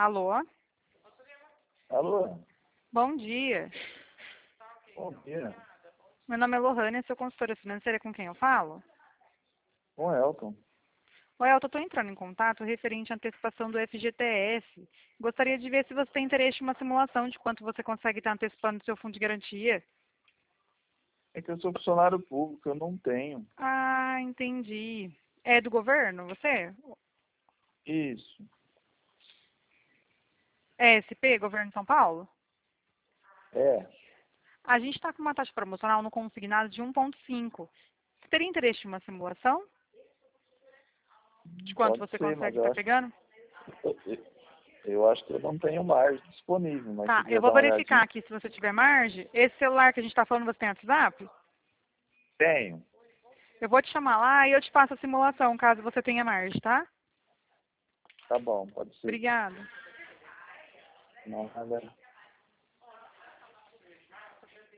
Alô? Alô? Bom dia. Bom dia. Meu nome é Lohane, sou consultora financeira, com quem eu falo? Com Elton. Oi, Elton, estou entrando em contato referente à antecipação do FGTS. Gostaria de ver se você tem interesse em uma simulação de quanto você consegue estar antecipando do seu fundo de garantia. É que eu sou funcionário público, eu não tenho. Ah, entendi. É do governo, você? Isso. É SP, Governo de São Paulo? É. A gente está com uma taxa promocional no consignado de 1,5. Você teria interesse em uma simulação? De quanto Pode você ser, mas consegue estar pegando? eu acho que eu não tenho margem disponível, mas se Tá, eu quiser vou dar uma verificar olhadinha. aqui se você tiver margem. Esse celular que a gente está falando, você tem WhatsApp? Tenho. Eu vou te chamar lá e eu te passo a simulação, caso você tenha margem, tá? Tá bom, pode ser. Obrigada. Nada.